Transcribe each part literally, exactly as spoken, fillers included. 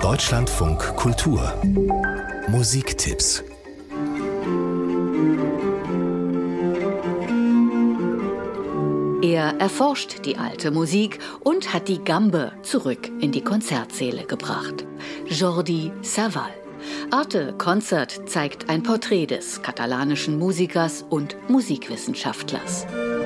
Deutschlandfunk Kultur Musiktipps. Er erforscht die alte Musik und hat die Gambe zurück in die Konzertsäle gebracht. Jordi Savall. Arte Concert zeigt ein Porträt des katalanischen Musikers und Musikwissenschaftlers.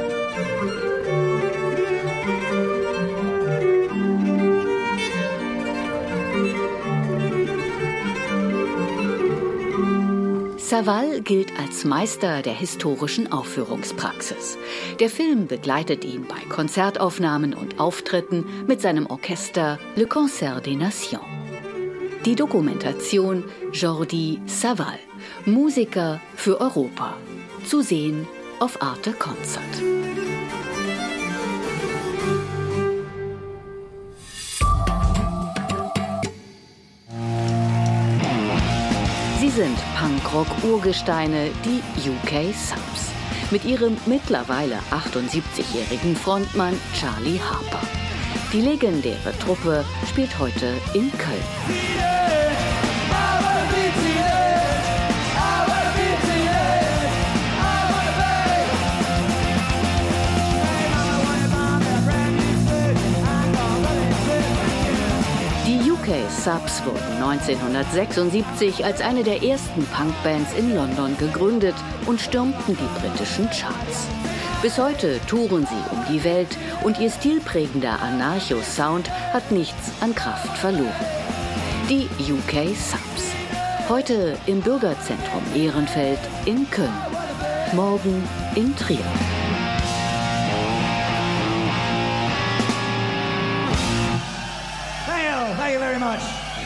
Savall gilt als Meister der historischen Aufführungspraxis. Der Film begleitet ihn bei Konzertaufnahmen und Auftritten mit seinem Orchester Le Concert des Nations. Die Dokumentation Jordi Savall, Musiker für Europa. Zu sehen auf Arte Concert. Sie sind Punkrock-Urgesteine, die U K Subs. Mit ihrem mittlerweile achtundsiebzigjährigen Frontmann Charlie Harper. Die legendäre Truppe spielt heute in Köln. Die U K Subs wurden neunzehnhundertsechsundsiebzig als eine der ersten Punkbands in London gegründet und stürmten die britischen Charts. Bis heute touren sie um die Welt und ihr stilprägender Anarcho-Sound hat nichts an Kraft verloren. Die U K Subs. Heute im Bürgerzentrum Ehrenfeld in Köln. Morgen in Trier. Thank you very much.